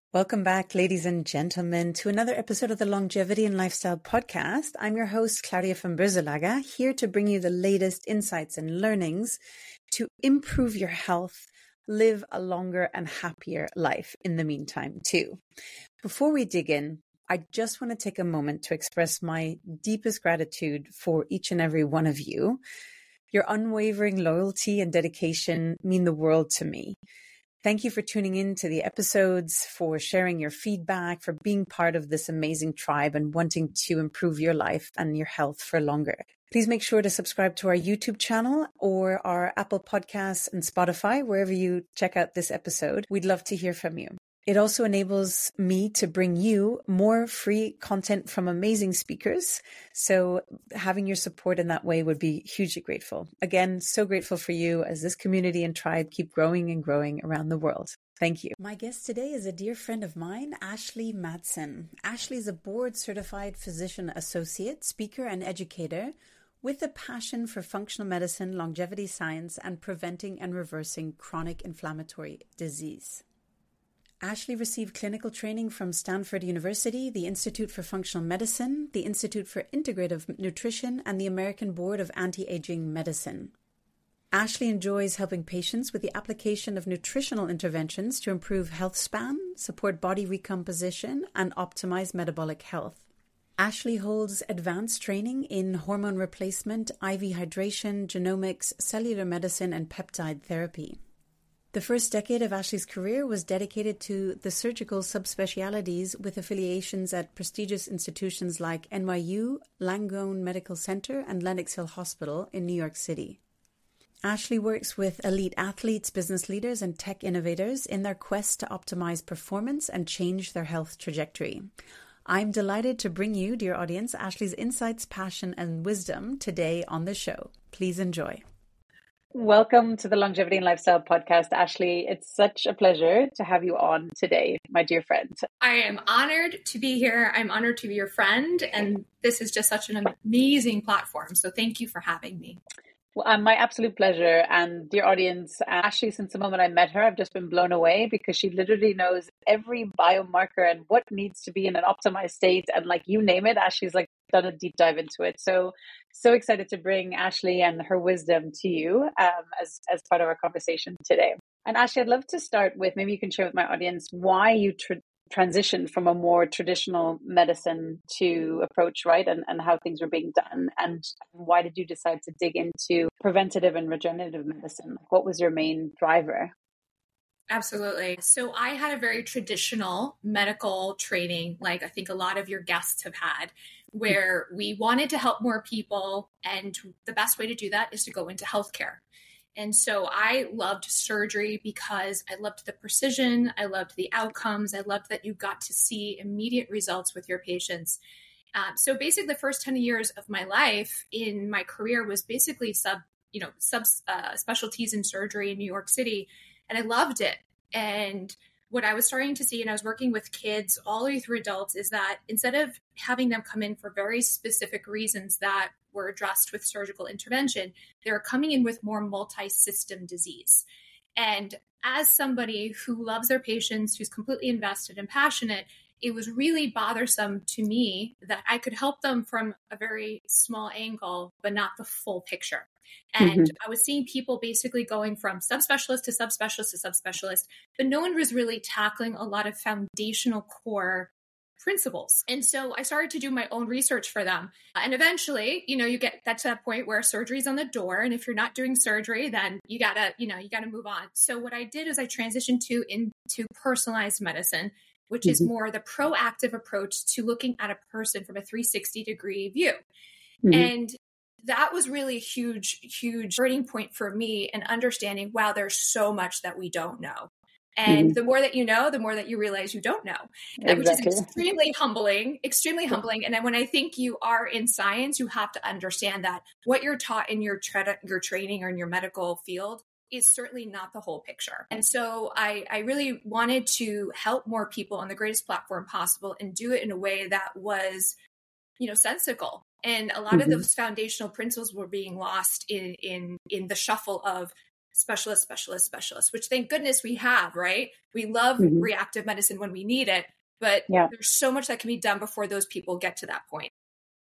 Welcome back, ladies and gentlemen, to another episode of the Longevity and Lifestyle Podcast. I'm your host, Claudia van Berzelaga, here to bring you the latest insights and learnings to improve your health, live a longer and happier life in the meantime, too. Before we dig in, I just want to take a moment to express my deepest gratitude for each and every one of you. Your unwavering loyalty and dedication mean the world to me. Thank you for tuning in to the episodes, for sharing your feedback, for being part of this amazing tribe and wanting to improve your life and your health for longer. Please make sure to subscribe to our YouTube channel or our Apple Podcasts and Spotify, wherever you check out this episode. We'd love to hear from you. It also enables me to bring you more free content from amazing speakers. So having your support in that way would be hugely grateful. Again, so grateful for you as this community and tribe keep growing and growing around the world. Thank you. My guest today is a dear friend of mine, Ashley Madsen. Ashley is a board-certified physician associate, speaker, and educator with a passion for functional medicine, longevity science, and preventing and reversing chronic inflammatory disease. Ashley received clinical training from Stanford University, the Institute for Functional Medicine, the Institute for Integrative Nutrition, and the American Board of Anti-Aging Medicine. Ashley enjoys helping patients with the application of nutritional interventions to improve health span, support body recomposition, and optimize metabolic health. Ashley holds advanced training in hormone replacement, IV hydration, genomics, cellular medicine, and peptide therapy. The first decade of Ashley's career was dedicated to the surgical subspecialties with affiliations at prestigious institutions like NYU, Langone Medical Center, and Lenox Hill Hospital in New York City. Ashley works with elite athletes, business leaders, and tech innovators in their quest to optimize performance and change their health trajectory. I'm delighted to bring you, dear audience, Ashley's insights, passion, and wisdom today on the show. Please enjoy. Welcome to the Longevity and Lifestyle Podcast, Ashley. It's such a pleasure to have you on today, my dear friend. I am honored to be here. I'm honored to be your friend. And this is just such an amazing platform. So thank you for having me. Well, my absolute pleasure. And dear audience, Ashley, since the moment I met her, I've just been blown away because she literally knows every biomarker and what needs to be in an optimized state. And like you name it, Ashley's like done a deep dive into it. So excited to bring Ashley and her wisdom to you as part of our conversation today. And Ashley, I'd love to start with, maybe you can share with my audience why you transitioned from a more traditional medicine to approach, right? And how things were being done. And why did you decide to dig into preventative and regenerative medicine? What was your main driver? Absolutely. So I had a very traditional medical training, like I think a lot of your guests have had, where we wanted to help more people. And the best way to do that is to go into healthcare. And so I loved surgery because I loved the precision. I loved the outcomes. I loved that you got to see immediate results with your patients. So basically the first 10 years of my life in my career was basically specialties in surgery in New York City. And I loved it. And what I was starting to see, and I was working with kids all the way through adults, is that instead of having them come in for very specific reasons that were addressed with surgical intervention, they were coming in with more multi-system disease. And as somebody who loves their patients, who's completely invested and passionate, it was really bothersome to me that I could help them from a very small angle, but not the full picture. And I was seeing people basically going from subspecialist to subspecialist to subspecialist, but no one was really tackling a lot of foundational core principles. And so I started to do my own research for them. And eventually, you get that to that point where surgery's on the door. And if you're not doing surgery, then you gotta move on. So what I did is I transitioned into personalized medicine, which is more the proactive approach to looking at a person from a 360-degree view. And that was really a huge turning point for me in understanding, wow, there's so much that we don't know. And the more that you know, the more that you realize you don't know, which is extremely humbling. And then when I think you are in science, you have to understand that what you're taught in your training or in your medical field is certainly not the whole picture. And so I really wanted to help more people on the greatest platform possible and do it in a way that was, sensical. And a lot of those foundational principles were being lost in the shuffle of specialist, which thank goodness we have, right? We love reactive medicine when we need it, but there's so much that can be done before those people get to that point.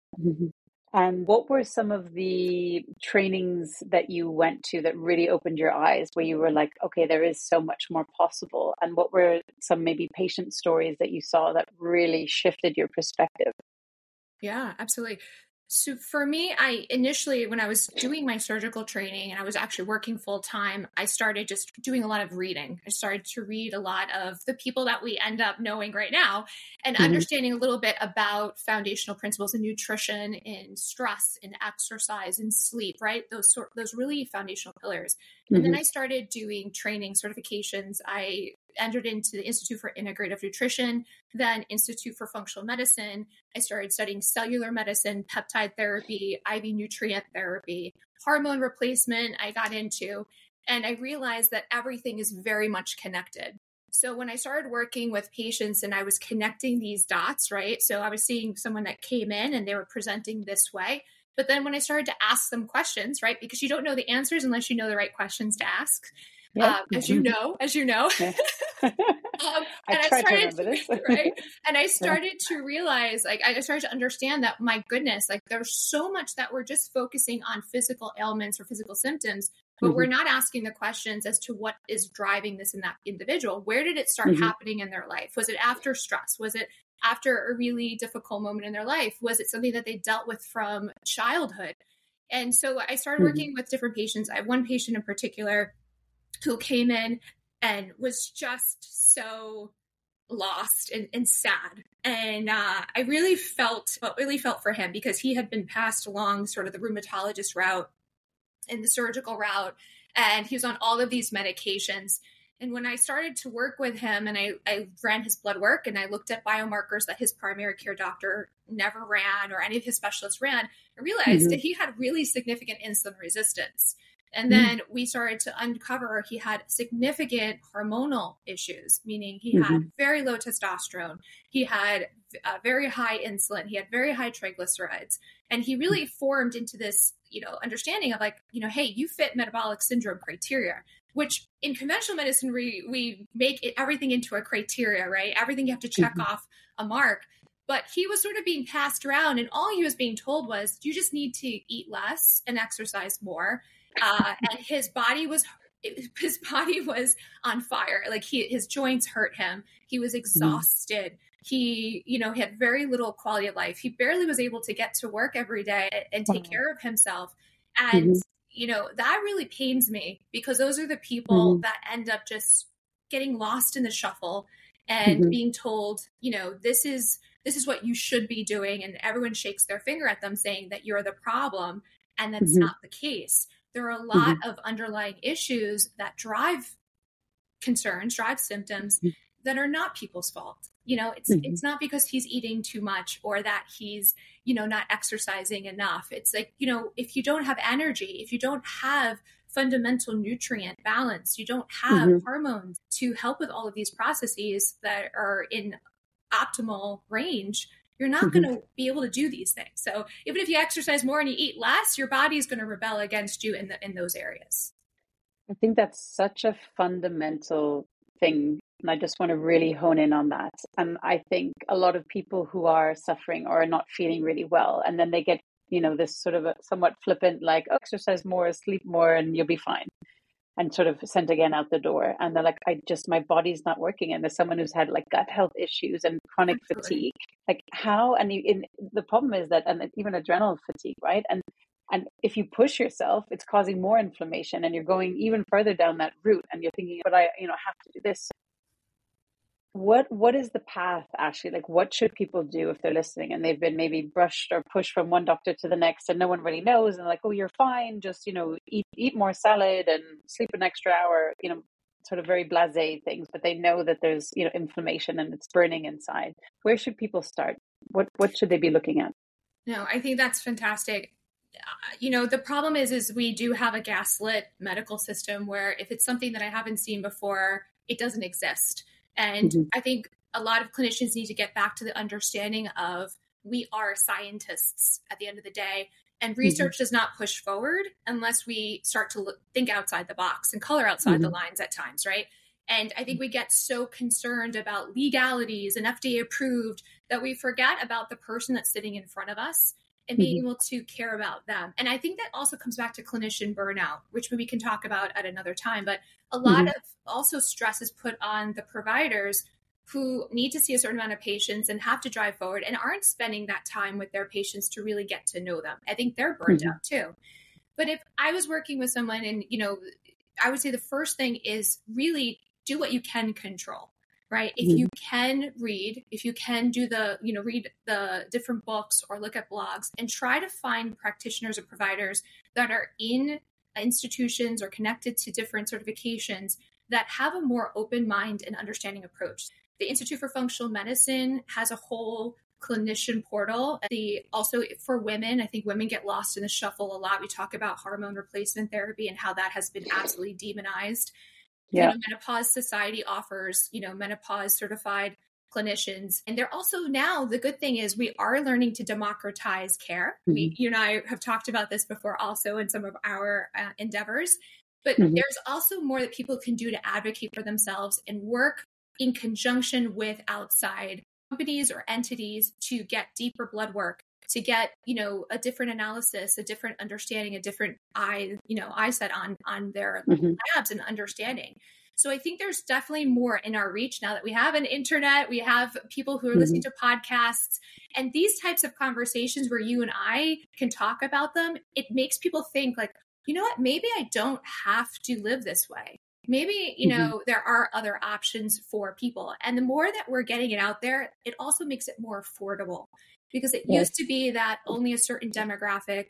And what were some of the trainings that you went to that really opened your eyes, where you were like, okay, there is so much more possible? And what were some maybe patient stories that you saw that really shifted your perspective? Yeah, absolutely. So for me, I initially, when I was doing my surgical training and I was actually working full time, I started just doing a lot of reading. I started to read a lot of the people that we end up knowing right now and understanding a little bit about foundational principles in nutrition, in stress, in exercise, in sleep, right? Those really foundational pillars. And then I started doing training certifications. I entered into the Institute for Integrative Nutrition, then Institute for Functional Medicine. I started studying cellular medicine, peptide therapy, IV nutrient therapy, hormone replacement I got into, and I realized that everything is very much connected. So when I started working with patients and I was connecting these dots, right? So I was seeing someone that came in and they were presenting this way. But then when I started to ask them questions, right? Because you don't know the answers unless you know the right questions to ask. As you know. Yeah. I tried to remember this. Right? And I started to realize, like, I started to understand that, my goodness, like, there's so much that we're just focusing on physical ailments or physical symptoms, but we're not asking the questions as to what is driving this in that individual. Where did it start happening in their life? Was it after stress? Was it after a really difficult moment in their life? Was it something that they dealt with from childhood? And so I started working with different patients. I have one patient in particular who came in and was just so lost and sad. And I really felt for him, because he had been passed along sort of the rheumatologist route and the surgical route, and he was on all of these medications. And when I started to work with him and I ran his blood work and I looked at biomarkers that his primary care doctor never ran or any of his specialists ran, I realized that he had really significant insulin resistance. And then we started to uncover he had significant hormonal issues, meaning he had very low testosterone. He had very high insulin. He had very high triglycerides. And he really formed into this, understanding of, like, hey, you fit metabolic syndrome criteria, which in conventional medicine, we make everything into a criteria, right? Everything you have to check off a mark. But he was sort of being passed around, and all he was being told was, you just need to eat less and exercise more. And his body was on fire. Like, his joints hurt him. He was exhausted. He, had very little quality of life. He barely was able to get to work every day and take care of himself. And, that really pains me, because those are the people that end up just getting lost in the shuffle and being told, this is what you should be doing. And everyone shakes their finger at them saying that you're the problem. And that's not the case. There are a lot of underlying issues that drive concerns, drive symptoms that are not people's fault. It's not because he's eating too much or that he's, not exercising enough. It's like, if you don't have energy, if you don't have fundamental nutrient balance, you don't have hormones to help with all of these processes that are in optimal range, you're not going to be able to do these things. So even if you exercise more and you eat less, your body is going to rebel against you in those areas. I think that's such a fundamental thing. And I just want to really hone in on that. And I think a lot of people who are suffering or are not feeling really well, and then they get, this sort of a somewhat flippant, like, exercise more, sleep more, and you'll be fine. And sort of sent again out the door. And they're like, my body's not working. And there's someone who's had, like, gut health issues and chronic fatigue. Like, how? And the problem is that, and even adrenal fatigue, right? And if you push yourself, it's causing more inflammation, and you're going even further down that route. And you're thinking, but I, have to do this. What is the path, Ashley? Like, what should people do if they're listening and they've been maybe brushed or pushed from one doctor to the next, and no one really knows, and they're like, oh, you're fine, just, eat more salad and sleep an extra hour, sort of very blasé things, but they know that there's, inflammation and it's burning inside. Where should people start? What should they be looking at? No, I think that's fantastic. The problem is we do have a gaslit medical system where if it's something that I haven't seen before, it doesn't exist. And I think a lot of clinicians need to get back to the understanding of, we are scientists at the end of the day. And research does not push forward unless we start to think outside the box and color outside the lines at times, right? And I think we get so concerned about legalities and FDA approved that we forget about the person that's sitting in front of us and being able to care about them. And I think that also comes back to clinician burnout, which we can talk about at another time. But a lot of also stress is put on the providers who need to see a certain amount of patients and have to drive forward and aren't spending that time with their patients to really get to know them. I think they're burned out too. But if I was working with someone and, I would say the first thing is really do what you can control, right? If you can read, if you can do read the different books or look at blogs and try to find practitioners or providers that are in institutions or connected to different certifications that have a more open mind and understanding approach. The Institute for Functional Medicine has a whole clinician portal. Also for women, I think women get lost in the shuffle a lot. We talk about hormone replacement therapy and how that has been absolutely demonized. Yeah. Menopause Society offers, menopause certified clinicians. And they're also now, the good thing is we are learning to democratize care. You and I have talked about this before also in some of our endeavors, but there's also more that people can do to advocate for themselves and work in conjunction with outside companies or entities to get deeper blood work, to get, a different analysis, a different understanding, a different eyesight on their labs and understanding. So I think there's definitely more in our reach now that we have an internet, we have people who are listening to podcasts, and these types of conversations where you and I can talk about them, it makes people think like, you know what, maybe I don't have to live this way. Maybe, there are other options for people. And the more that we're getting it out there, it also makes it more affordable. Because it used to be that only a certain demographic,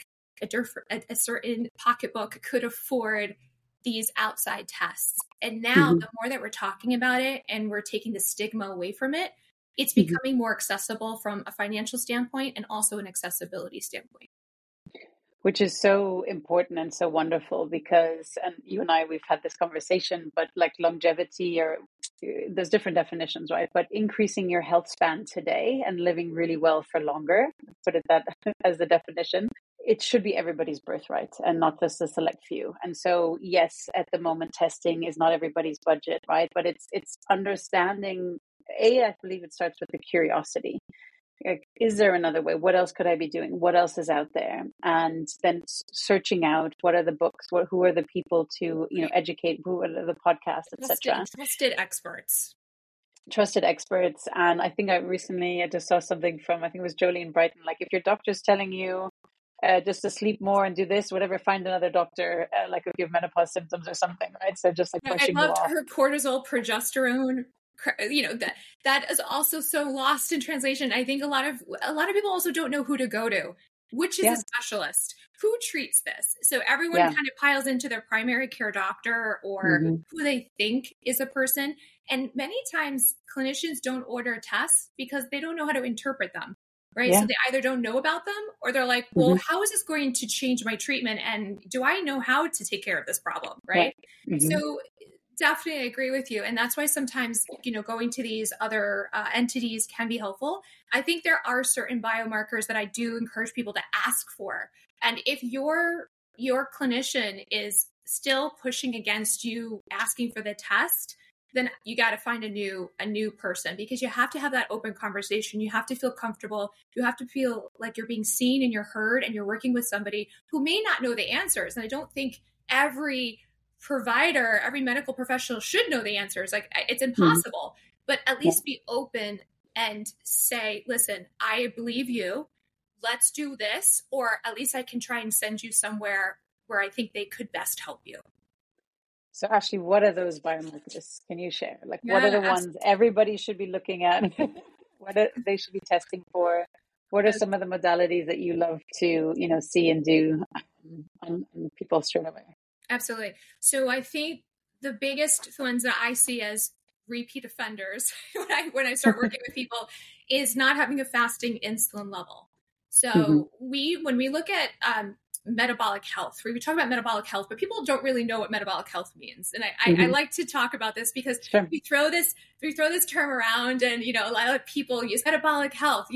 a certain pocketbook could afford these outside tests. And now the more that we're talking about it and we're taking the stigma away from it, it's becoming more accessible from a financial standpoint and also an accessibility standpoint. Which is so important and so wonderful because, and you and I, we've had this conversation, but like longevity there's different definitions, right? But increasing your health span today and living really well for longer, put it that as the definition, it should be everybody's birthright and not just a select few. And so, yes, at the moment, testing is not everybody's budget, right? But it's understanding, I believe it starts with the curiosity. Like, is there another way? What else could I be doing? What else is out there? And then searching out what are the books, who are the people to educate, who are the podcasts, etc. Trusted experts. And I think I just saw something from, I think it was Jolene Brighton, like if your doctor's telling you just to sleep more and do this, whatever, find another doctor, like if you have menopause symptoms or something, right? So just like pushing I loved you off. her cortisol, progesterone. That is also so lost in translation. I think a lot of people also don't know who to go to, which is a specialist who treats this. So everyone kind of piles into their primary care doctor or who they think is a person. And many times clinicians don't order tests because they don't know how to interpret them. Right. So they either don't know about them or they're like, well, how is this going to change my treatment? And do I know how to take care of this problem? Right. So definitely agree with you. And that's why sometimes, going to these other entities can be helpful. I think there are certain biomarkers that I do encourage people to ask for. And if your clinician is still pushing against you asking for the test, then you got to find a new person, because you have to have that open conversation. You have to feel comfortable. You have to feel like you're being seen and you're heard and you're working with somebody who may not know the answers. And I don't think every provider, every medical professional should know the answers. Like, it's impossible, but at least be open and say, listen, I believe you. Let's do this. Or at least I can try and send you somewhere where I think they could best help you. So Ashley, what are those biomarkers? Can you share? Like, what are the ones everybody should be looking at? They should be testing for? What are some of the modalities that you love to, see and do on people straight away? Absolutely. So I think the biggest ones that I see as repeat offenders when I start working with people is not having a fasting insulin level. So when we look at metabolic health, we talk about metabolic health, but people don't really know what metabolic health means. And I like to talk about this because we throw this term around, and a lot of people use metabolic health,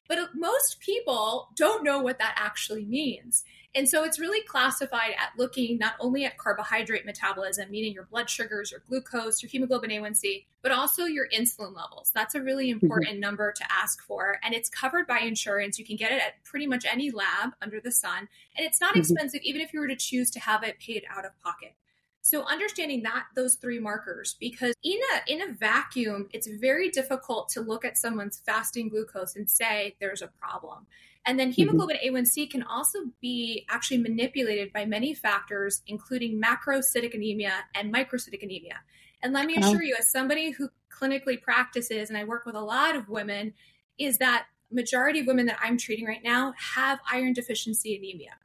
But most people don't know what that actually means. And so it's really classified at looking not only at carbohydrate metabolism, meaning your blood sugars, your glucose, your hemoglobin A1C, but also your insulin levels. That's a really important number to ask for. And it's covered by insurance. You can get it at pretty much any lab under the sun. And it's not expensive, even if you were to choose to have it paid out of pocket. So understanding those three markers, because in a vacuum, it's very difficult to look at someone's fasting glucose and say there's a problem. And then hemoglobin A1C can also be actually manipulated by many factors, including macrocytic anemia and microcytic anemia. And let me assure you, as somebody who clinically practices, and I work with a lot of women, is that majority of women that I'm treating right now have iron deficiency anemia.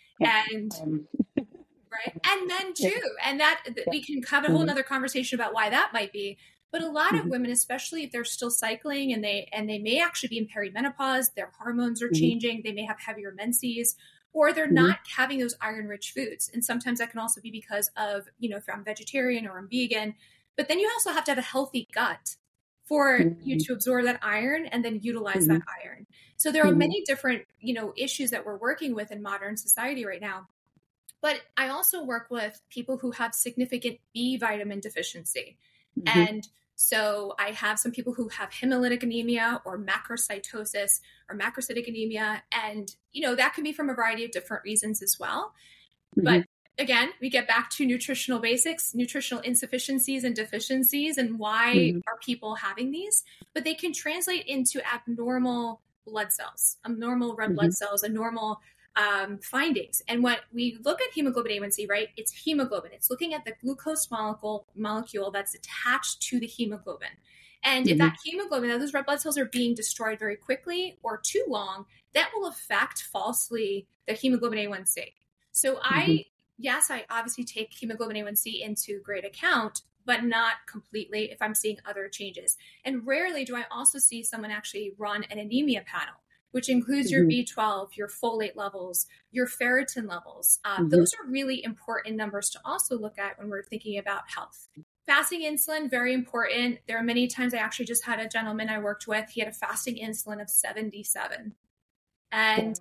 And right. And men too. And that we can have a whole nother conversation about why that might be. But a lot of women, especially if they're still cycling and they may actually be in perimenopause, their hormones are changing, they may have heavier menses, or they're not having those iron-rich foods. And sometimes that can also be because of, if I'm vegetarian or I'm vegan. But then you also have to have a healthy gut for you to absorb that iron and then utilize that iron. So there are many different, issues that we're working with in modern society right now. But I also work with people who have significant B vitamin deficiency. And so I have some people who have hemolytic anemia or macrocytosis or macrocytic anemia. And, that can be from a variety of different reasons as well. But again, we get back to nutritional basics, nutritional insufficiencies and deficiencies, and why are people having these? But they can translate into abnormal blood cells, abnormal red blood cells, abnormal findings. And what we look at hemoglobin A1C, right? It's hemoglobin. It's looking at the glucose molecule that's attached to the hemoglobin. And if that hemoglobin, those red blood cells are being destroyed very quickly or too long, that will affect falsely the hemoglobin A1C. So I obviously take hemoglobin A1C into great account, but not completely if I'm seeing other changes. And rarely do I also see someone actually run an anemia panel, which includes your B12, your folate levels, your ferritin levels. Those are really important numbers to also look at when we're thinking about health. Fasting insulin, very important. There are many times I actually just had a gentleman I worked with. He had a fasting insulin of 77. And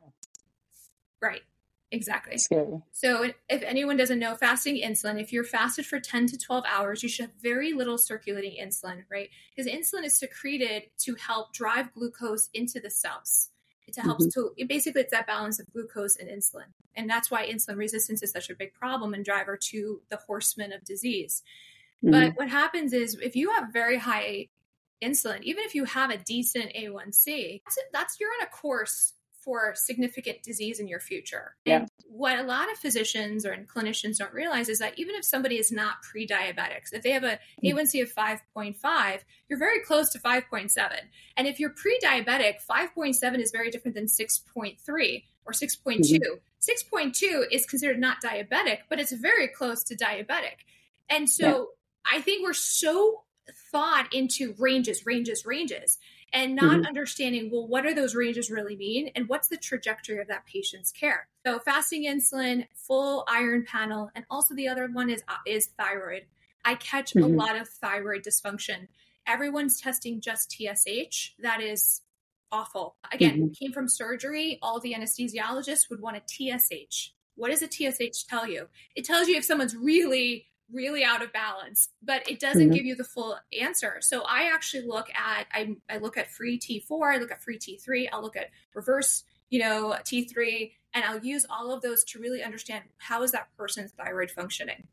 right, exactly. Scary. So if anyone doesn't know, fasting insulin, if you're fasted for 10 to 12 hours, you should have very little circulating insulin, right? Because insulin is secreted to help drive glucose into the cells. Basically it's that balance of glucose and insulin. And that's why insulin resistance is such a big problem and driver to the horsemen of disease. But what happens is if you have very high insulin, even if you have a decent A1C, you're on a course for significant disease in your future. And what a lot of physicians or clinicians don't realize is that even if somebody is not pre-diabetic, if they have a A1C of 5.5, you're very close to 5.7. And if you're pre-diabetic, 5.7 is very different than 6.3 or 6.2. 6.2 is considered not diabetic, but it's very close to diabetic. And so I think we're so thought into ranges, and not understanding, well, what do those ranges really mean? And what's the trajectory of that patient's care? So fasting insulin, full iron panel, and also the other one is thyroid. I catch a lot of thyroid dysfunction. Everyone's testing just TSH. That is awful. Again, came from surgery. All the anesthesiologists would want a TSH. What does a TSH tell you? It tells you if someone's really out of balance, but it doesn't give you the full answer. So I actually look at, I look at free T4, I look at free T3, I'll look at reverse, T3, and I'll use all of those to really understand how is that person's thyroid functioning.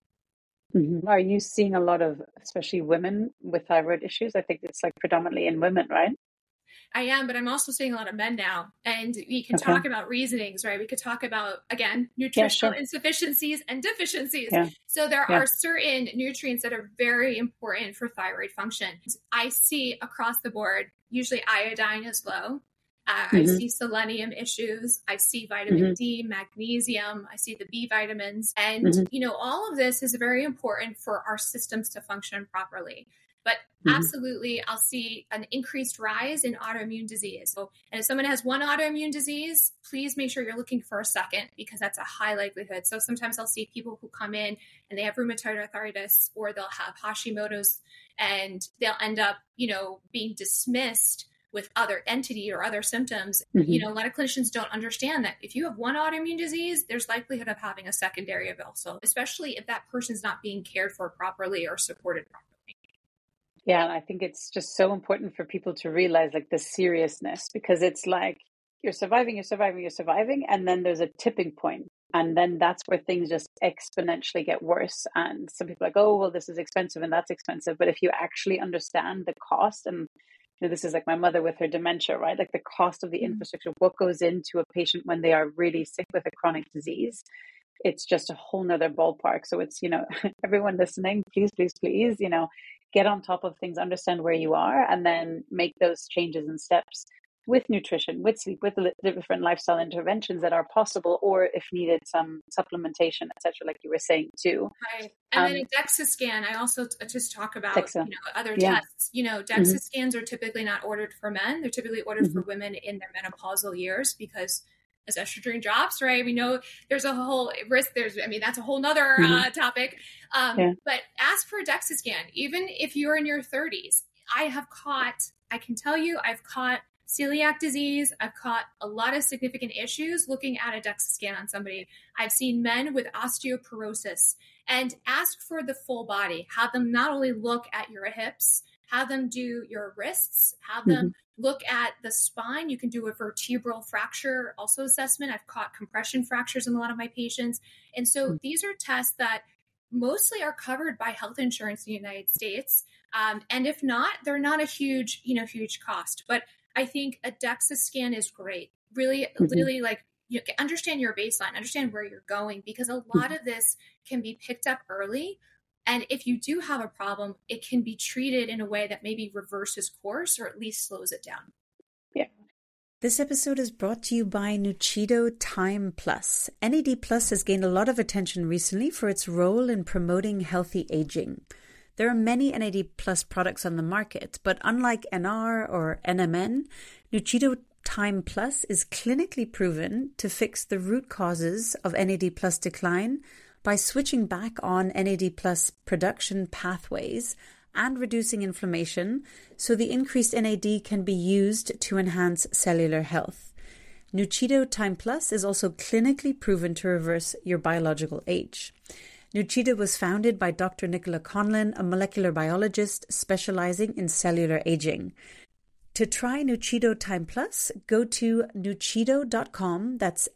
Are you seeing a lot of, especially women with thyroid issues? I think it's like predominantly in women, right? I am, but I'm also seeing a lot of men now. And we can talk about reasonings, right? We could talk about, again, nutritional insufficiencies and deficiencies. So there are certain nutrients that are very important for thyroid function. I see across the board, usually iodine is low. I see selenium issues. I see vitamin D, magnesium. I see the B vitamins. And, all of this is very important for our systems to function properly. But absolutely, I'll see an increased rise in autoimmune disease. And if someone has one autoimmune disease, please make sure you're looking for a second, because that's a high likelihood. So sometimes I'll see people who come in and they have rheumatoid arthritis, or they'll have Hashimoto's, and they'll end up, being dismissed with other entity or other symptoms. Mm-hmm. A lot of clinicians don't understand that if you have one autoimmune disease, there's likelihood of having a secondary of also, especially if that person's not being cared for properly or supported properly. Yeah, and I think it's just so important for people to realize like the seriousness, because it's like you're surviving, and then there's a tipping point. And then that's where things just exponentially get worse. And some people are like, oh, well, this is expensive and that's expensive. But if you actually understand the cost, and this is like my mother with her dementia, right? Like the cost of the infrastructure, what goes into a patient when they are really sick with a chronic disease, it's just a whole nother ballpark. So it's, everyone listening, please, get on top of things, understand where you are, and then make those changes and steps with nutrition, with sleep, with the different lifestyle interventions that are possible, or if needed, some supplementation, etc., like you were saying too. Right. And then a DEXA scan, I also just talk about, other tests. DEXA scans are typically not ordered for men. They're typically ordered for women in their menopausal years, because as estrogen drops, right? We know there's a whole risk. That's a whole nother topic. But ask for a DEXA scan, even if you're in your 30s. I can tell you, I've caught celiac disease. I've caught a lot of significant issues looking at a DEXA scan on somebody. I've seen men with osteoporosis, and ask for the full body. Have them not only look at your hips, have them do your wrists, have them look at the spine. You can do a vertebral fracture also assessment. I've caught compression fractures in a lot of my patients. And so these are tests that mostly are covered by health insurance in the United States. And if not, they're not a huge cost. But I think a DEXA scan is great. Really, like, understand your baseline, understand where you're going, because a lot of this can be picked up early. And if you do have a problem, it can be treated in a way that maybe reverses course or at least slows it down. Yeah. This episode is brought to you by Nuchido Time Plus. NAD Plus has gained a lot of attention recently for its role in promoting healthy aging. There are many NAD Plus products on the market, but unlike NR or NMN, Nuchido Time Plus is clinically proven to fix the root causes of NAD Plus decline by switching back on NAD Plus production pathways and reducing inflammation, so the increased NAD can be used to enhance cellular health. Nuchido Time Plus is also clinically proven to reverse your biological age. Nuchido was founded by Dr. Nicola Conlon, a molecular biologist specializing in cellular aging. To try Nuchido Time Plus, go to nuchido.com, that's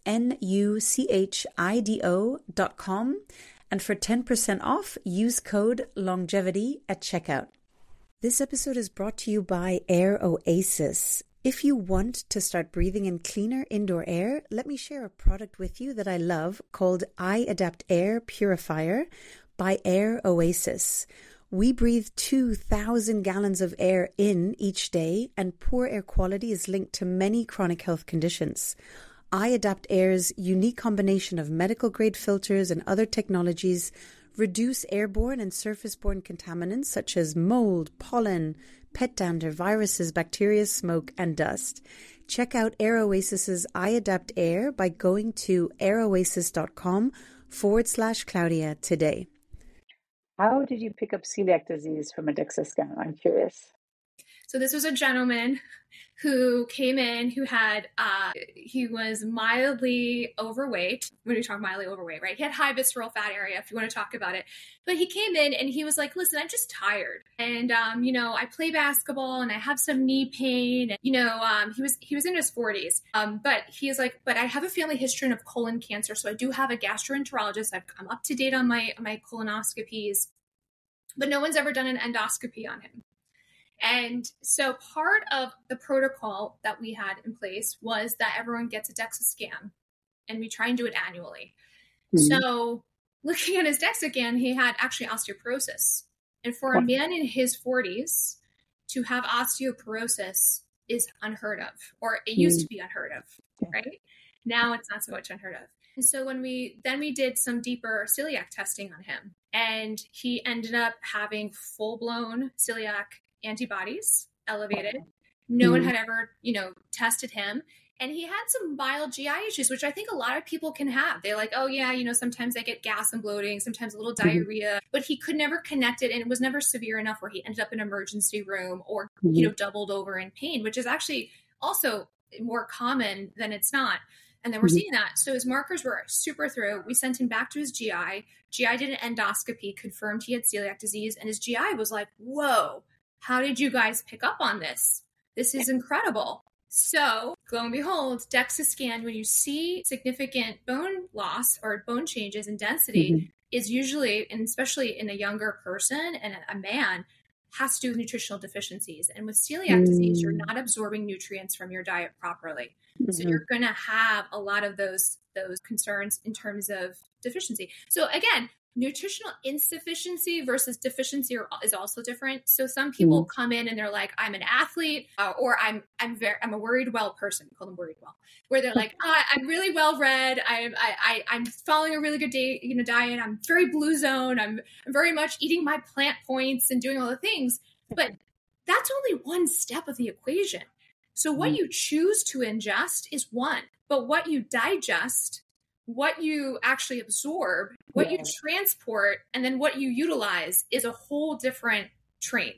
NUCHIDO.com, and for 10% off, use code LONGEVITY at checkout. This episode is brought to you by Air Oasis. If you want to start breathing in cleaner indoor air, let me share a product with you that I love called iAdapt Air Purifier by Air Oasis. We breathe 2,000 gallons of air in each day, and poor air quality is linked to many chronic health conditions. iAdapt Air's unique combination of medical-grade filters and other technologies reduce airborne and surface-borne contaminants such as mold, pollen, pet dander, viruses, bacteria, smoke, and dust. Check out Air Oasis's iAdapt Air by going to airoasis.com/Claudia today. How did you pick up celiac disease from a DEXA scan? I'm curious. So this was a gentleman who came in who had, he was mildly overweight. When you talk mildly overweight, right? He had high visceral fat area, if you want to talk about it. But he came in and he was like, listen, I'm just tired. And, I play basketball and I have some knee pain. And, he was in his 40s. But he is like, but I have a family history of colon cancer. So I do have a gastroenterologist. I'm up to date on my colonoscopies, but no one's ever done an endoscopy on him. And so part of the protocol that we had in place was that everyone gets a DEXA scan, and we try and do it annually. So looking at his DEXA scan, he had actually osteoporosis. And for a man in his 40s to have osteoporosis is unheard of, or it used to be unheard of, right? Now it's not so much unheard of. And so when we did some deeper celiac testing on him, and he ended up having full-blown celiac antibodies elevated. No one had ever, tested him. And he had some mild GI issues, which I think a lot of people can have. They're like, oh yeah, sometimes I get gas and bloating, sometimes a little diarrhea, but he could never connect it. And it was never severe enough where he ended up in an emergency room or, doubled over in pain, which is actually also more common than it's not. And then we're seeing that. So his markers were super through. We sent him back to his GI. GI did an endoscopy, confirmed he had celiac disease. And his GI was like, whoa, how did you guys pick up on this? This is incredible. So lo and behold, DEXA scan, when you see significant bone loss or bone changes in density, is usually, and especially in a younger person and a man, has to do with nutritional deficiencies. And with celiac disease, you're not absorbing nutrients from your diet properly. So you're going to have a lot of those concerns in terms of deficiency. So again, nutritional insufficiency versus deficiency is also different. So some people come in and they're like, I'm an athlete, or I'm a worried well person. We call them worried well, where they're like, I'm really well read. I'm following a really good diet. I'm very blue zone. I'm very much eating my plant points and doing all the things. But that's only one step of the equation. So what you choose to ingest is one, but what you digest, what you actually absorb, what you transport, and then what you utilize is a whole different train.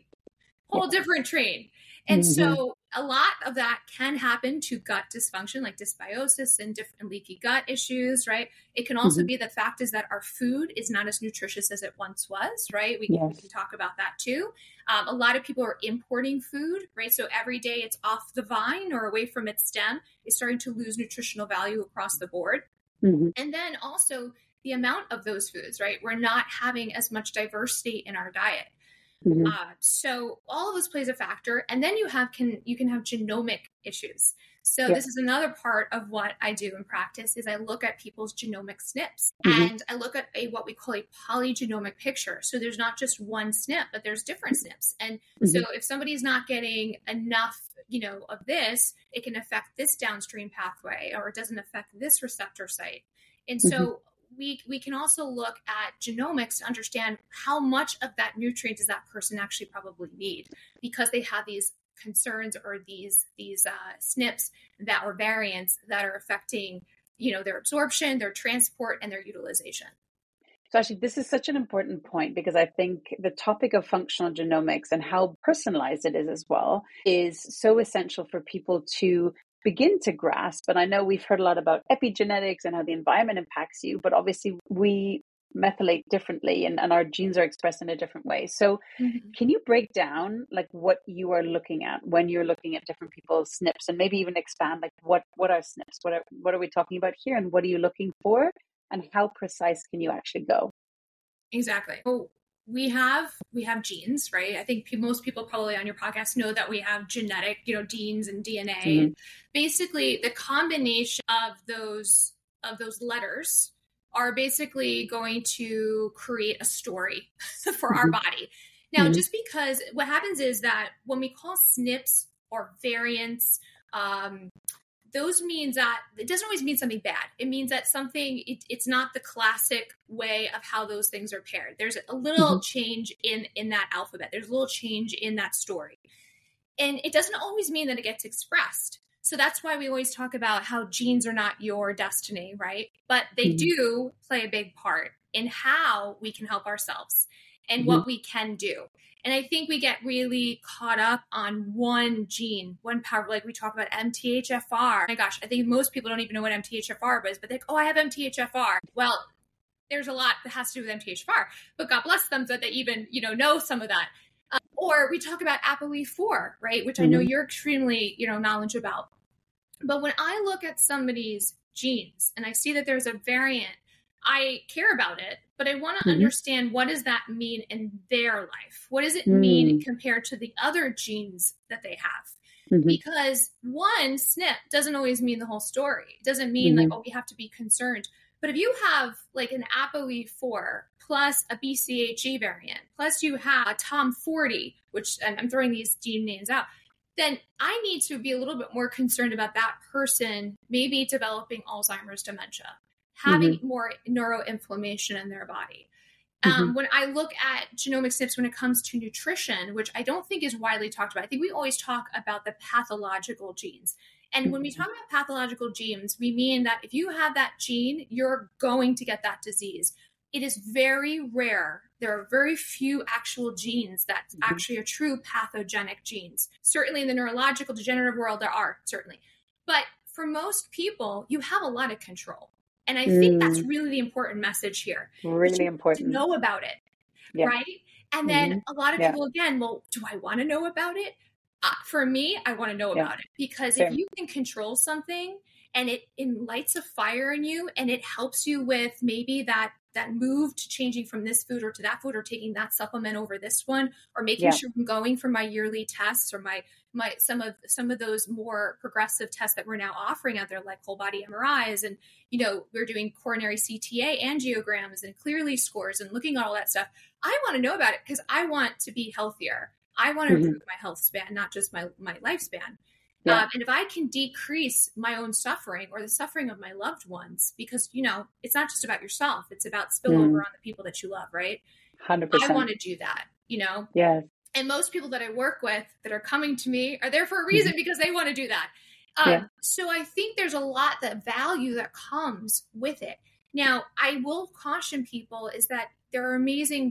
And so a lot of that can happen to gut dysfunction, like dysbiosis and different leaky gut issues, right? It can also be the fact is that our food is not as nutritious as it once was, right? We can talk about that too. A lot of people are importing food, right? So every day it's off the vine or away from its stem is starting to lose nutritional value across the board. And then also the amount of those foods, right? We're not having as much diversity in our diet. So all of this plays a factor. And then you can have genomic issues. So this is another part of what I do in practice is I look at people's genomic SNPs and I look at what we call a polygenomic picture. So there's not just one SNP, but there's different SNPs. And so if somebody's not getting enough, of this, it can affect this downstream pathway or it doesn't affect this receptor site. And so we can also look at genomics to understand how much of that nutrient does that person actually probably need because they have these concerns or these SNPs that or variants that are affecting, their absorption, their transport, and their utilization. So actually, this is such an important point because I think the topic of functional genomics and how personalized it is as well is so essential for people to begin to grasp. And I know we've heard a lot about epigenetics and how the environment impacts you, but obviously we methylate differently and our genes are expressed in a different way. So can you break down like what you are looking at when you're looking at different people's SNPs and maybe even expand like what are SNPs? What are we talking about here and what are you looking for? And how precise can you actually go? Exactly. Well, we have genes, right? I think most people probably on your podcast know that we have genetic, genes and DNA. Basically, the combination of those letters are basically going to create a story for our body. Now, just because what happens is that when we call SNPs or variants, those means that it doesn't always mean something bad. It means that it's not the classic way of how those things are paired. There's a little change in that alphabet. There's a little change in that story. And it doesn't always mean that it gets expressed. So that's why we always talk about how genes are not your destiny, right? But they do play a big part in how we can help ourselves and what we can do. And I think we get really caught up on one gene, one power, like we talk about MTHFR. Oh my gosh, I think most people don't even know what MTHFR is, but they go, I have MTHFR. Well, there's a lot that has to do with MTHFR, but God bless them that they even, know some of that. Or we talk about ApoE4, right? Which I know you're extremely, knowledge about. But when I look at somebody's genes and I see that there's a variant, I care about it, but I want to understand what does that mean in their life? What does it mean compared to the other genes that they have? Because one SNP doesn't always mean the whole story. It doesn't mean we have to be concerned. But if you have like an ApoE4 plus a BCHE variant, plus you have a TOM40, which I'm throwing these gene names out, then I need to be a little bit more concerned about that person maybe developing Alzheimer's dementia, having more neuroinflammation in their body. When I look at genomic SNPs when it comes to nutrition, which I don't think is widely talked about, I think we always talk about the pathological genes. And when we talk about pathological genes, we mean that if you have that gene, you're going to get that disease. It is very rare. There are very few actual genes that actually are true pathogenic genes. Certainly in the neurological degenerative world, there are, certainly. But for most people, you have a lot of control. And I think that's really the important message here. Really important. To know about it, right? And then a lot of people, again, well, do I want to know about it? For me, I want to know about it, because if you can control something and it lights a fire in you and it helps you with maybe that move to changing from this food or to that food, or taking that supplement over this one, or making sure I'm going for my yearly tests, or my some of those more progressive tests that we're now offering out there, like whole body MRIs, and we're doing coronary CTA angiograms and Clearly scores and looking at all that stuff. I want to know about it because I want to be healthier. I want to improve my health span, not just my lifespan. And if I can decrease my own suffering or the suffering of my loved ones, because, it's not just about yourself, it's about spillover on the people that you love, right? 100%. I want to do that, Yes. And most people that I work with that are coming to me are there for a reason, because they want to do that. So I think there's a lot of value that comes with it. Now, I will caution people is that there are amazing,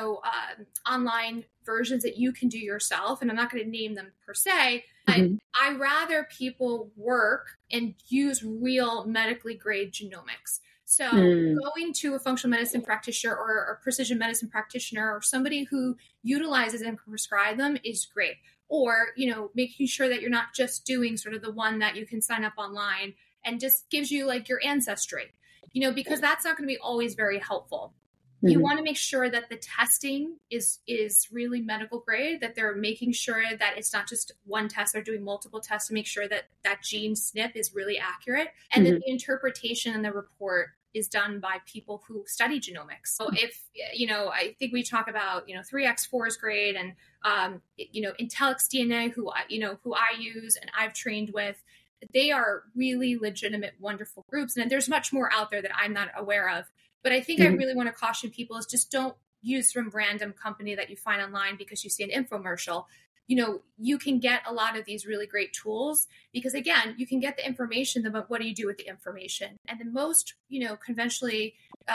online versions that you can do yourself. And I'm not going to name them per se, but I rather people work and use real medically grade genomics. So going to a functional medicine practitioner or a precision medicine practitioner or somebody who utilizes and can prescribe them is great. Or, making sure that you're not just doing sort of the one that you can sign up online and just gives you like your ancestry, because that's not going to be always very helpful. You want to make sure that the testing is really medical grade, that they're making sure that it's not just one test, they're doing multiple tests to make sure that that gene SNP is really accurate, and that the interpretation and the report is done by people who study genomics. So if, I think we talk about, 3X4 is great, and, Intellex DNA, who I use and I've trained with, they are really legitimate, wonderful groups. And there's much more out there that I'm not aware of. But I think I really want to caution people is just don't use some random company that you find online because you see an infomercial. You can get a lot of these really great tools because, again, you can get the information, but what do you do with the information? And the most, conventionally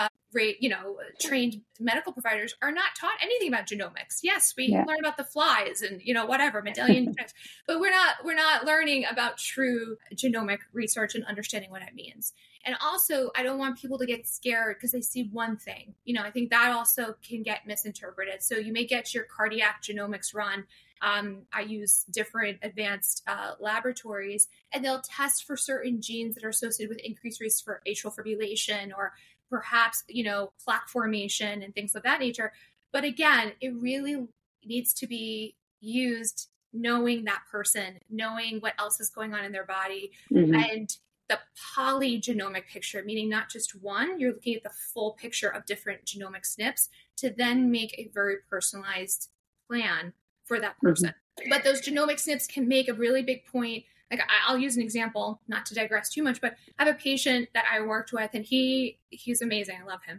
trained medical providers are not taught anything about genomics. Yes, we learn about the flies and, whatever, Mendelian genetics, but we're not learning about true genomic research and understanding what it means. And also, I don't want people to get scared because they see one thing. I think that also can get misinterpreted. So you may get your cardiac genomics run. I use different advanced laboratories, and they'll test for certain genes that are associated with increased risk for atrial fibrillation or perhaps, plaque formation and things of that nature. But again, it really needs to be used knowing that person, knowing what else is going on in their body, and the polygenomic picture, meaning not just one, you're looking at the full picture of different genomic SNPs to then make a very personalized plan for that person. But those genomic SNPs can make a really big point. Like I'll use an example, not to digress too much, but I have a patient that I worked with, and he's amazing. I love him.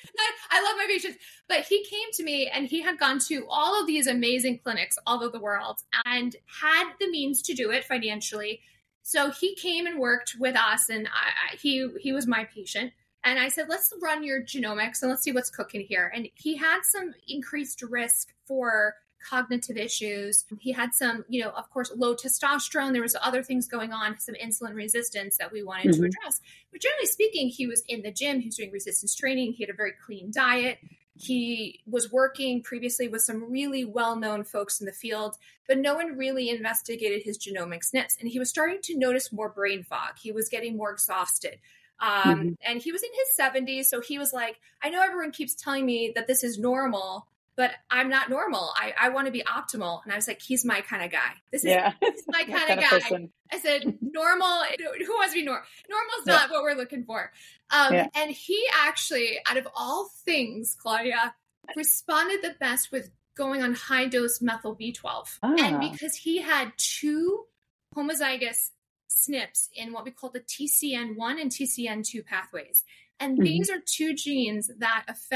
I love my patients, but he came to me and he had gone to all of these amazing clinics all over the world and had the means to do it financially. So he came and worked with us, and he was my patient. And I said, let's run your genomics and let's see what's cooking here. And he had some increased risk for cognitive issues. He had some, of course, low testosterone. There was other things going on, some insulin resistance that we wanted to address. But generally speaking, he was in the gym. He was doing resistance training. He had a very clean diet. He was working previously with some really well-known folks in the field, but no one really investigated his genomic SNPs. And he was starting to notice more brain fog. He was getting more exhausted. And he was in his 70s. So he was like, I know everyone keeps telling me that this is normal, but I'm not normal. I want to be optimal. And I was like, he's my kind of guy. This is my kind of guy. Person. I said, normal, who wants to be normal? Normal's not what we're looking for. And he actually, out of all things, Claudia, responded the best with going on high dose methyl B12. And because he had 2 homozygous SNPs in what we call the TCN1 and TCN2 pathways. And these are 2 genes that affect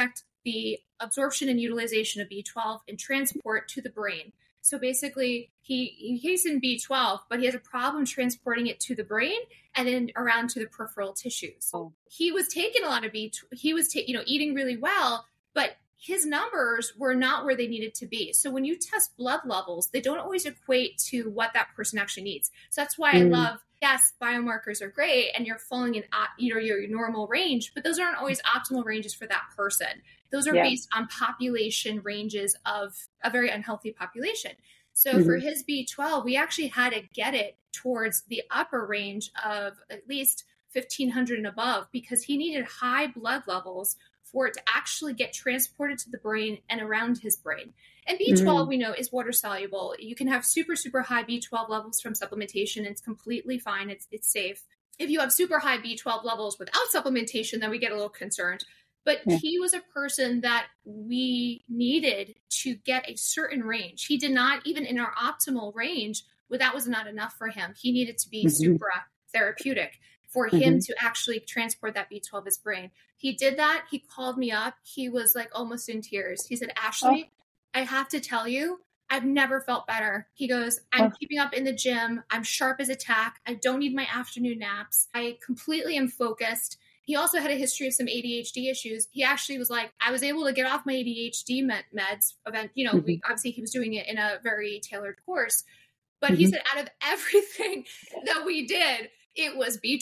the absorption and utilization of B12 and transport to the brain. So basically, he's in B12, but he has a problem transporting it to the brain and then around to the peripheral tissues. Oh. He was taking a lot of he was eating really well, but his numbers were not where they needed to be. So when you test blood levels, they don't always equate to what that person actually needs. So that's why I love, yes, biomarkers are great and you're falling in your normal range, but those aren't always optimal ranges for that person. Those are based on population ranges of a very unhealthy population. So for his B12, we actually had to get it towards the upper range of at least 1,500 and above because he needed high blood levels for it to actually get transported to the brain and around his brain. And B12, we know, is water soluble. You can have super, super high B12 levels from supplementation. It's completely fine. It's safe. If you have super high B12 levels without supplementation, then we get a little concerned. But he was a person that we needed to get a certain range. He did not, even in our optimal range, that was not enough for him. He needed to be supra therapeutic for him to actually transport that B12 his brain. He did that. He called me up. He was like almost in tears. He said, Ashley, I have to tell you, I've never felt better. He goes, I'm keeping up in the gym. I'm sharp as a tack. I don't need my afternoon naps. I completely am focused. He also had a history of some ADHD issues. He actually was like, I was able to get off my ADHD meds. Obviously he was doing it in a very tailored course, but he said out of everything that we did, it was B12.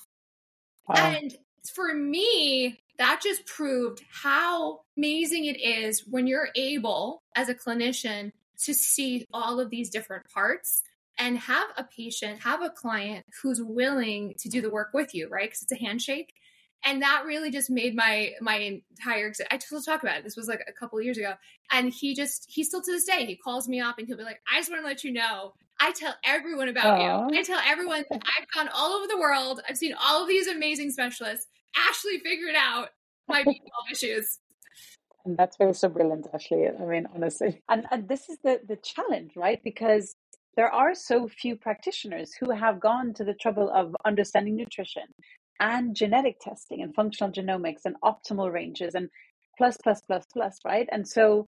Wow. And for me, that just proved how amazing it is when you're able as a clinician to see all of these different parts and have a patient, have a client who's willing to do the work with you, right? Because it's a handshake. And that really just made my entire, I still talk about it. This was like a couple of years ago. And he still to this day, he calls me up and he'll be like, I just want to let you know, I tell everyone about you. I tell everyone, I've gone all over the world. I've seen all of these amazing specialists. Ashley figured out my B12 issues. And that's very so brilliant, Ashley. I mean, honestly. And this is the challenge, right? Because there are so few practitioners who have gone to the trouble of understanding nutrition and genetic testing and functional genomics and optimal ranges and plus, right? And so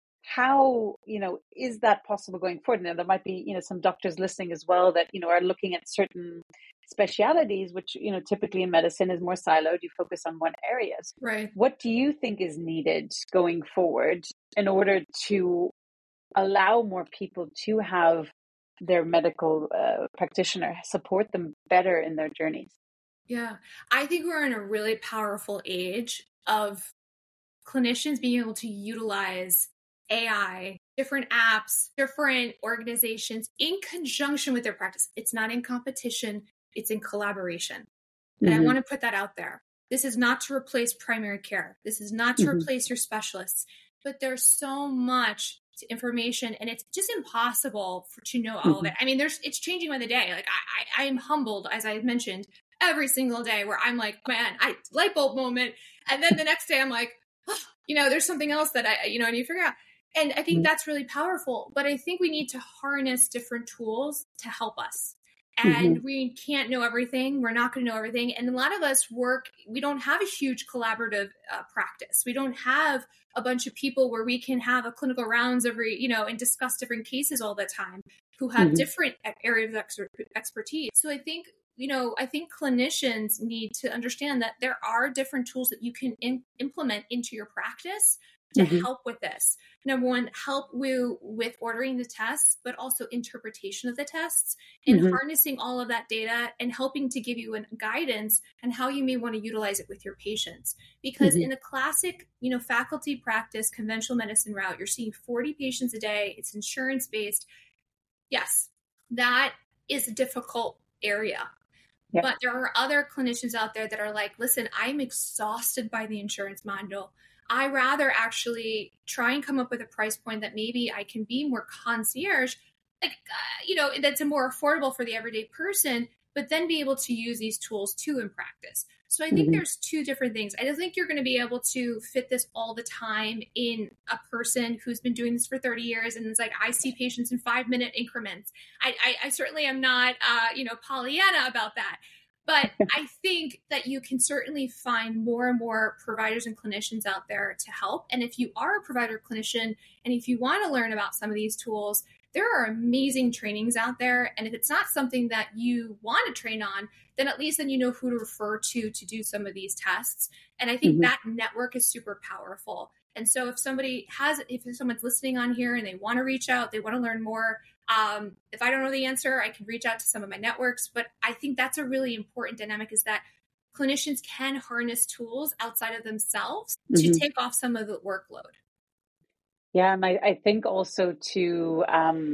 how, is that possible going forward? Now, there might be, some doctors listening as well that, are looking at certain specialities, which, typically in medicine is more siloed. You focus on one area. Right. What do you think is needed going forward in order to allow more people to have their medical practitioner support them better in their journeys? Yeah, I think we're in a really powerful age of clinicians being able to utilize AI, different apps, different organizations in conjunction with their practice. It's not in competition, it's in collaboration. And I want to put that out there. This is not to replace primary care. This is not to replace your specialists, but there's so much information and it's just impossible to know all of it. I mean, it's changing by the day. Like I am humbled, as I mentioned, every single day where I'm like, man, light bulb moment. And then the next day I'm like, there's something else that I need to figure out. And I think that's really powerful, but I think we need to harness different tools to help us. And we can't know everything. We're not going to know everything. And a lot of us we don't have a huge collaborative practice. We don't have a bunch of people where we can have a clinical rounds every, and discuss different cases all the time who have different areas of expertise. So I think clinicians need to understand that there are different tools that you can implement into your practice to help with this. Number one, help with ordering the tests, but also interpretation of the tests and harnessing all of that data and helping to give you guidance on how you may want to utilize it with your patients. Because in a classic, faculty practice, conventional medicine route, you're seeing 40 patients a day. It's insurance-based. Yes, that is a difficult area. Yep. But there are other clinicians out there that are like, listen, I'm exhausted by the insurance module. I rather actually try and come up with a price point that maybe I can be more concierge, that's more affordable for the everyday person, but then be able to use these tools too in practice. So I think there's two different things. I don't think you're going to be able to fit this all the time in a person who's been doing this for 30 years. And it's like, I see patients in 5-minute increments. I certainly am not, Pollyanna about that. But I think that you can certainly find more and more providers and clinicians out there to help. And if you are a provider clinician, and if you want to learn about some of these tools, there are amazing trainings out there. And if it's not something that you want to train on, then at least then you know who to refer to do some of these tests. And I think that network is super powerful. And so if someone's listening on here and they want to reach out, they want to learn more, if I don't know the answer, I can reach out to some of my networks. But I think that's a really important dynamic, is that clinicians can harness tools outside of themselves to take off some of the workload. Yeah, and I think also to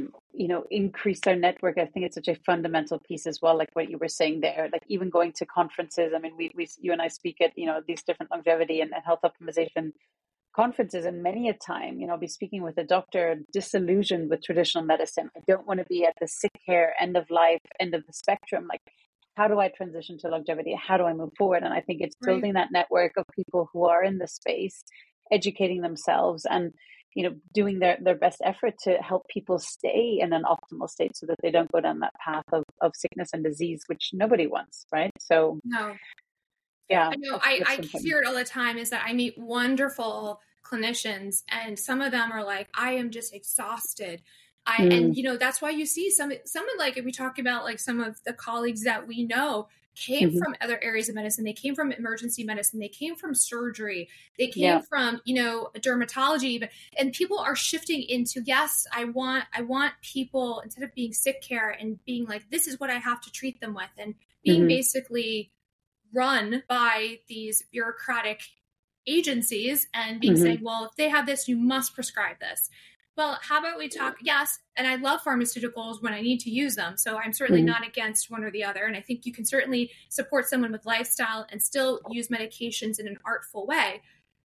increase our network. I think it's such a fundamental piece as well. Like what you were saying there, like even going to conferences. I mean, you and I speak at these different longevity and health optimization conferences, and many a time, I'll be speaking with a doctor disillusioned with traditional medicine. I don't want to be at the sick care, end of life, end of the spectrum. Like, how do I transition to longevity? How do I move forward? And I think it's building that network of people who are in the space, educating themselves, and doing their best effort to help people stay in an optimal state so that they don't go down that path of sickness and disease, which nobody wants, right? So no. Yeah, I know. I hear it all the time, is that I meet wonderful clinicians, and some of them are like, I am just exhausted. And that's why you see some like, if we talk about like some of the colleagues that we know came from other areas of medicine. They came from emergency medicine. They came from surgery. They came from, dermatology. And people are shifting into, yes, I want people, instead of being sick care and being like, this is what I have to treat them with, and being basically run by these bureaucratic agencies and being saying, well, if they have this, you must prescribe this. Well, how about we talk? Yes. And I love pharmaceuticals when I need to use them. So I'm certainly not against one or the other. And I think you can certainly support someone with lifestyle and still use medications in an artful way.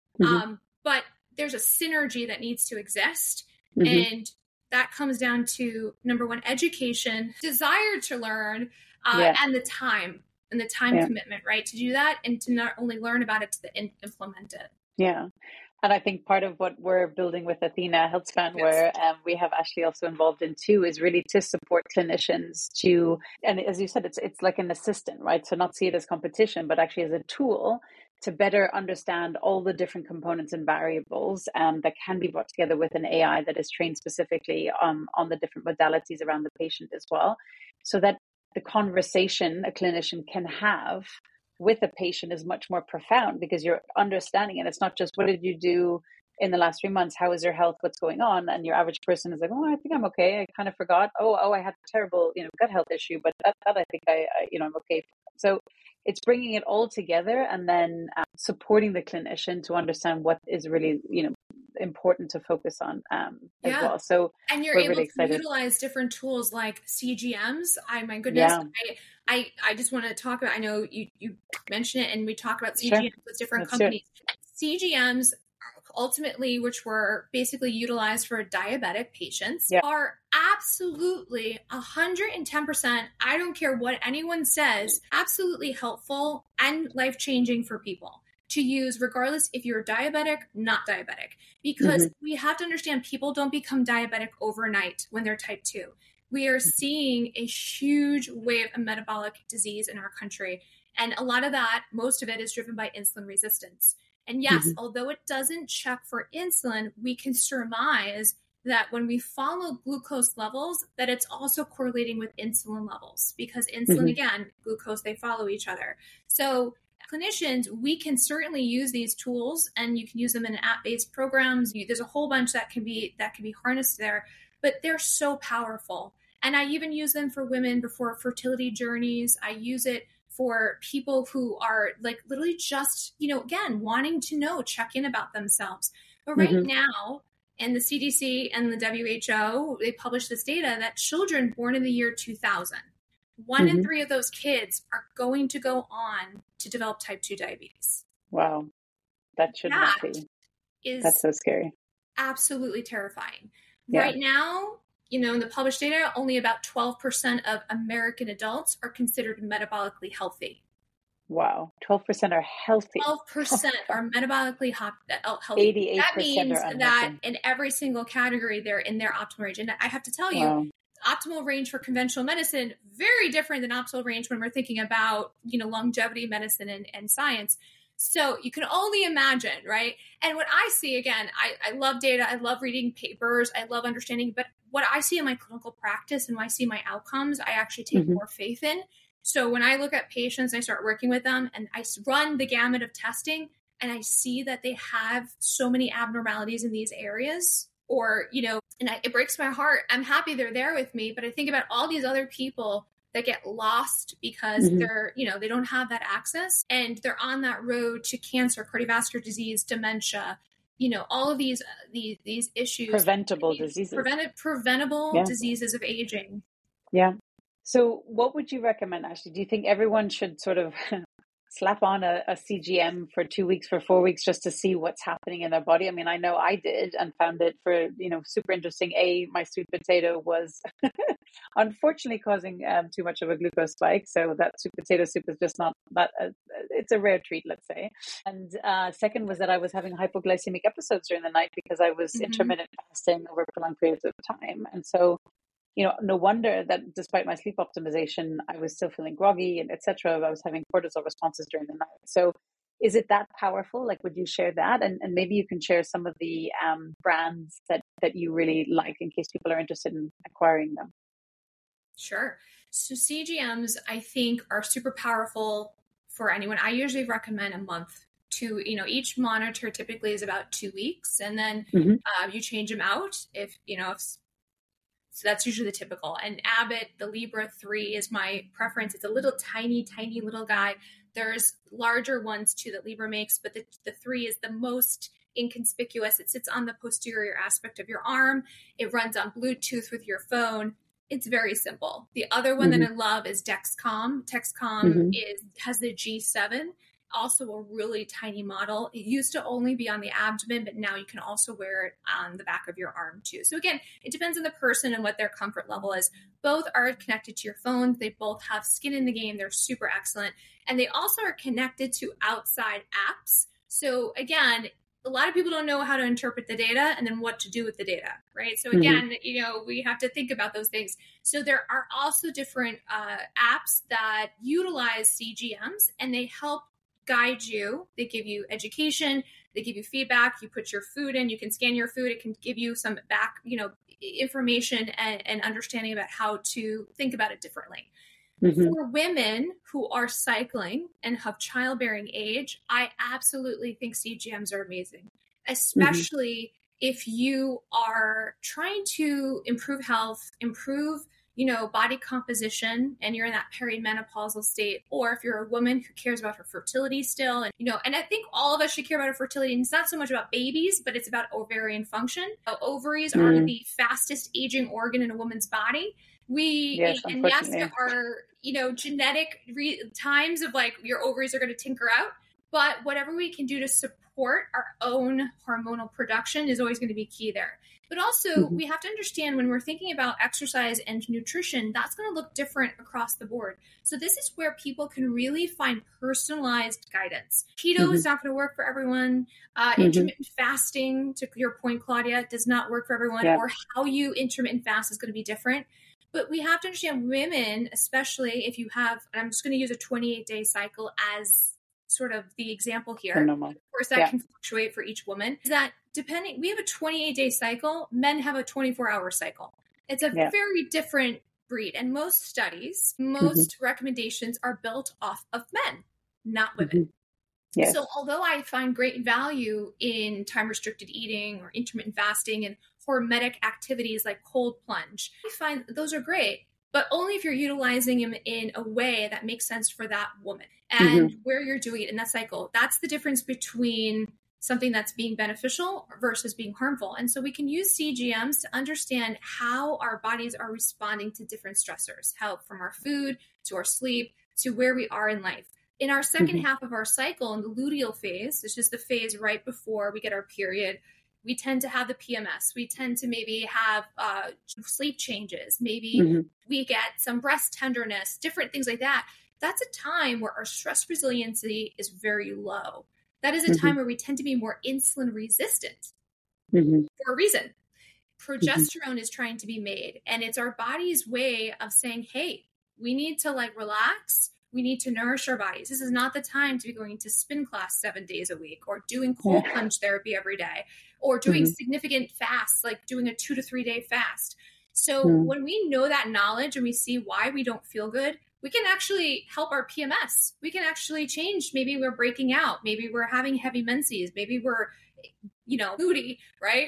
But there's a synergy that needs to exist. And that comes down to, number one, education, desire to learn, and the time commitment, right? To do that and to not only learn about it, to implement it. Yeah. And I think part of what we're building with Athena Healthspan, where we have Ashley also involved in too, is really to support clinicians to, and as you said, it's like an assistant, right? So not see it as competition, but actually as a tool to better understand all the different components and variables that can be brought together with an AI that is trained specifically on the different modalities around the patient as well. So that the conversation a clinician can have with a patient is much more profound, because you're understanding it. It's not just, what did you do in the last 3 months? How is your health? What's going on? And your average person is like, oh, I think I'm okay. I kind of forgot. Oh, I had a terrible, gut health issue, but that I think I'm okay. So it's bringing it all together and then supporting the clinician to understand what is really, important to focus on as well. So, and you're able to utilize different tools like CGMs. My goodness. I just want to talk about, I know you mentioned it, and we talk about CGMs with different companies. CGMs ultimately, which were basically utilized for diabetic patients, are absolutely 110%. I don't care what anyone says, absolutely helpful and life-changing for people to use, regardless if you're diabetic, not diabetic, because we have to understand people don't become diabetic overnight when they're type 2. We are seeing a huge wave of metabolic disease in our country. And a lot of that, most of it is driven by insulin resistance. And yes, although it doesn't check for insulin, we can surmise that when we follow glucose levels, that it's also correlating with insulin levels, because insulin, again, glucose, they follow each other. So clinicians, we can certainly use these tools, and you can use them in app-based programs. There's a whole bunch that can be harnessed there, but they're so powerful. And I even use them for women before fertility journeys. I use it for people who are like literally just, again, wanting to know, check in about themselves. But right now, in the CDC and the WHO, they published this data that children born in the year 2000, 1 in 3 of those kids are going to go on to develop type 2 diabetes. Wow. That should not be. That's so scary. Absolutely terrifying. Yeah. Right now, in the published data, only about 12% of American adults are considered metabolically healthy. Wow. 12% are healthy. 12% are metabolically healthy. 88% that means are unhealthy. that in every single category, they're in their optimal range. And I have to tell you, optimal range for conventional medicine, very different than optimal range when we're thinking about, longevity medicine and science. So you can only imagine, right? And what I see, again, I love data. I love reading papers. I love understanding. But what I see in my clinical practice and when I see my outcomes, I actually take more faith in. So when I look at patients, I start working with them and I run the gamut of testing and I see that they have so many abnormalities in these areas or, it breaks my heart. I'm happy they're there with me, but I think about all these other people that get lost because they're, they don't have that access and they're on that road to cancer, cardiovascular disease, dementia, all of these issues. Preventable diseases. Preventable diseases of aging. Yeah. So what would you recommend, Ashley? Do you think everyone should sort of slap on a CGM for 2 weeks, for 4 weeks, just to see what's happening in their body? I mean, I know I did and found it super interesting. My sweet potato was unfortunately causing too much of a glucose spike. So that sweet potato soup is just not that, it's a rare treat, let's say. And second was that I was having hypoglycemic episodes during the night because I was intermittent fasting over prolonged periods of time. And so, no wonder that despite my sleep optimization, I was still feeling groggy and etc. I was having cortisol responses during the night. So is it that powerful? Like, would you share that? And maybe you can share some of the brands that you really like in case people are interested in acquiring them. Sure. So CGMs, I think, are super powerful for anyone. I usually recommend a month to, each monitor typically is about 2 weeks. And then you change them out so that's usually the typical. And Abbott, the Libra 3 is my preference. It's a little tiny little guy. There's larger ones too that Libra makes, but the 3 is the most inconspicuous. It sits on the posterior aspect of your arm. It runs on Bluetooth with your phone. It's very simple. The other one that I love is Dexcom. Dexcom has the G7, also a really tiny model. It used to only be on the abdomen, but now you can also wear it on the back of your arm too. So again, it depends on the person and what their comfort level is. Both are connected to your phone. They both have skin in the game. They're super excellent. And they also are connected to outside apps. So again, a lot of people don't know how to interpret the data and then what to do with the data, right? So again, we have to think about those things. So there are also different apps that utilize CGMs and they help guide you. They give you education, they give you feedback, you put your food in, you can scan your food, it can give you some back, information and understanding about how to think about it differently. For women who are cycling and have childbearing age, I absolutely think CGMs are amazing, especially if you are trying to improve health, improve body composition, and you're in that perimenopausal state, or if you're a woman who cares about her fertility still, and I think all of us should care about our fertility. And it's not so much about babies, but it's about ovarian function. Ovaries are the fastest aging organ in a woman's body. Yes, there are, genetic times of like your ovaries are going to tinker out, but whatever we can do to support our own hormonal production is always going to be key there. But also we have to understand when we're thinking about exercise and nutrition, that's going to look different across the board. So this is where people can really find personalized guidance. Keto is not going to work for everyone. Intermittent fasting, to your point, Claudia, does not work for everyone, or how you intermittent fast is going to be different. But we have to understand women, especially if you have, and I'm just going to use a 28-day cycle as sort of the example here. Of course, that can fluctuate for each woman. Is that we have a 28-day cycle, men have a 24-hour cycle. It's a very different breed. And most studies, most recommendations are built off of men, not women. Yes. So although I find great value in time-restricted eating or intermittent fasting and hormetic activities like cold plunge, I find those are great, but only if you're utilizing them in a way that makes sense for that woman and where you're doing it in that cycle. That's the difference between something that's being beneficial versus being harmful. And so we can use CGMs to understand how our bodies are responding to different stressors, how from our food to our sleep to where we are in life. In our second half of our cycle, in the luteal phase, which is the phase right before we get our period, we tend to have the PMS. We tend to maybe have sleep changes. Maybe we get some breast tenderness, different things like that. That's a time where our stress resiliency is very low. That is a time where we tend to be more insulin resistant for a reason. progesterone is trying to be made, and it's our body's way of saying, hey, we need to like relax. We need to nourish our bodies. This is not the time to be going to spin class 7 days a week, or doing cold plunge therapy every day, or doing significant fasts, like doing a 2 to 3 day fast. So when we know that knowledge and we see why we don't feel good, we can actually help our PMS. We can actually change. Maybe we're breaking out. Maybe we're having heavy menses. Maybe we're, moody, right?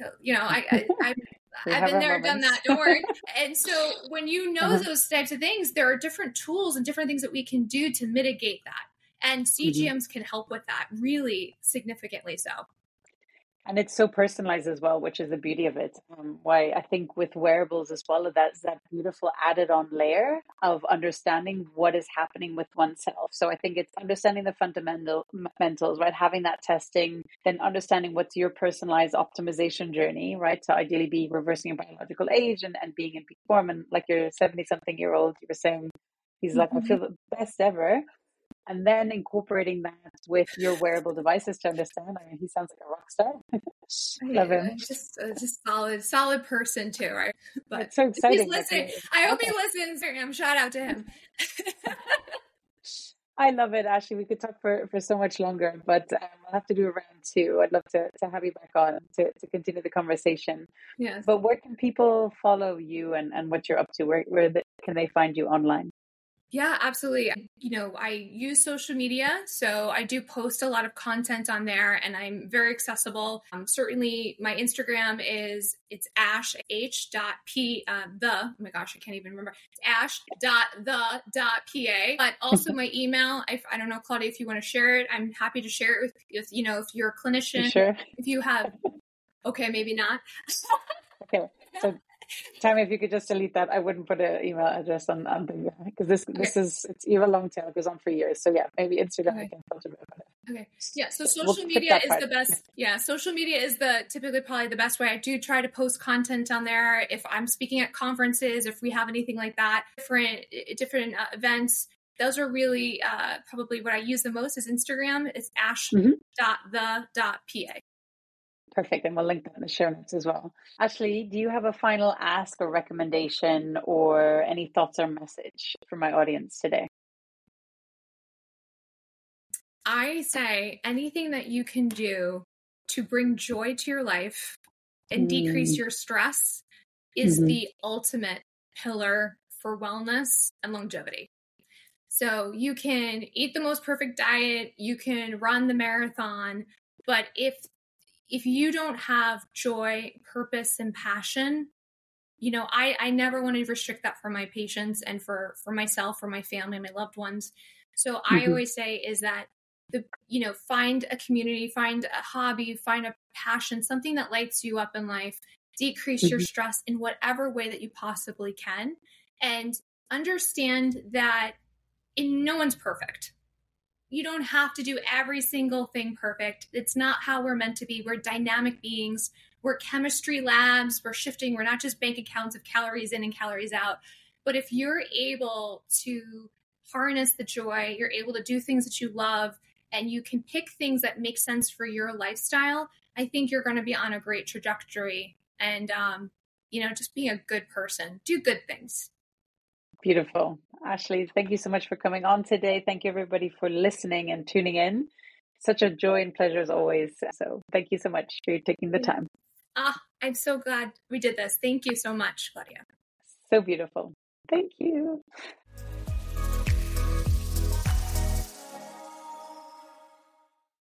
I've been there, done that. Don't worry. And so when you know those types of things, there are different tools and different things that we can do to mitigate that. And CGMs can help with that really significantly so. And it's so personalized as well, which is the beauty of it. Why I think with wearables as well, that's that beautiful added on layer of understanding what is happening with oneself. So I think it's understanding the fundamentals, right? Having that testing, then understanding what's your personalized optimization journey, right? So ideally be reversing your biological age and being in peak form. And like your 70-something-year-old, you were saying, he's like, I feel the best ever. And then incorporating that with your wearable devices to understand. I mean, he sounds like a rock star. Love him. Just solid person too, right? But it's so exciting. He's listening. I hope he listens. Shout out to him. I love it, Ashley. We could talk for so much longer, but I'll have to do a round two. I'd love to have you back on to continue the conversation. Yes. But where can people follow you and what you're up to? Where can they find you online? Yeah, absolutely. I use social media, so I do post a lot of content on there, and I'm very accessible. Certainly my Instagram it's ash.h.p, oh my gosh, I can't even remember. It's ash.the.pa, but also my email. I don't know, Claudia, if you want to share it, I'm happy to share it if you're a clinician. Sure. If you have, okay, maybe not. Okay. So Tammy, if you could just delete that, I wouldn't put an email address on the, because this is, it's even long tail, it goes on for years. So yeah, maybe Instagram. Okay. I can filter it. Okay. Yeah. So social media is the best. Yeah. Social media is typically probably the best way. I do try to post content on there. If I'm speaking at conferences, if we have anything like that, different events, those are really probably what I use the most is Instagram. It's ash.the.pa. Perfect. And we'll link that in the show notes as well. Ashley, do you have a final ask or recommendation or any thoughts or message for my audience today? I say anything that you can do to bring joy to your life and decrease your stress is the ultimate pillar for wellness and longevity. So you can eat the most perfect diet, you can run the marathon, but if you don't have joy, purpose, and passion, I never want to restrict that for my patients and for myself, for my family, my loved ones. So I always say is that find a community, find a hobby, find a passion, something that lights you up in life, decrease your stress in whatever way that you possibly can, and understand that no one's perfect. You don't have to do every single thing perfect. It's not how we're meant to be. We're dynamic beings. We're chemistry labs. We're shifting. We're not just bank accounts of calories in and calories out. But if you're able to harness the joy, you're able to do things that you love, and you can pick things that make sense for your lifestyle, I think you're going to be on a great trajectory. And, just being a good person, do good things. Beautiful. Ashley, thank you so much for coming on today. Thank you, everybody, for listening and tuning in. Such a joy and pleasure as always. So thank you so much for taking the time. I'm so glad we did this. Thank you so much, Claudia. So beautiful. Thank you.